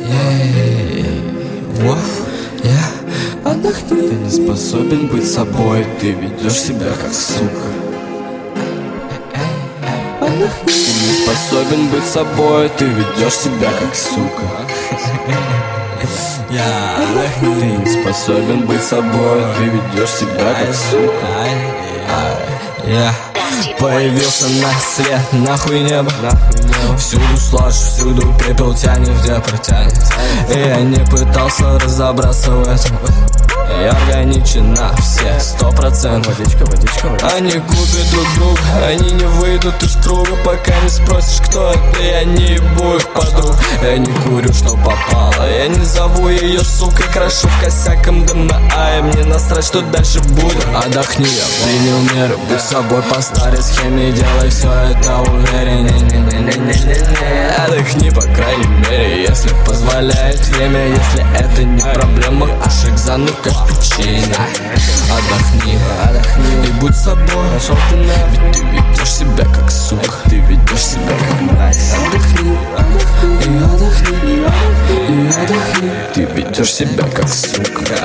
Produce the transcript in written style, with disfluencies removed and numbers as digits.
Отдохни. Ты не способен быть собой, ты ведешь себя как сука. Отдохни. Ты не способен быть собой, ты ведешь себя как сука. Ты не способен быть собой, ты ведешь себя как сука. Появился на свет, нахуй небо. Всюду слажь, всюду пепел тянет, где протянет. И я не пытался разобраться в этом. Я органичен на все 100%. Водичка. Они губят друг друга, они не выйдут из круга. Пока не спросишь, кто это, я не ебу их подруг. Я не курю, что попало, я не зову ее сукой. Крашу в косяк МДМА, и мне насрать, что дальше будет. Отдохни, принял меры, будь собой по старой схеме. Делай все это увереннее. Отдохни, по крайней мере, если позволяет время. Если это не проблема, кушай экзамен как печенье. Отдохни и будь собой. Ведь ты ведешь себя как сука, ты ведешь себя как мразь. Отдохни, ты ведешь себя как сука.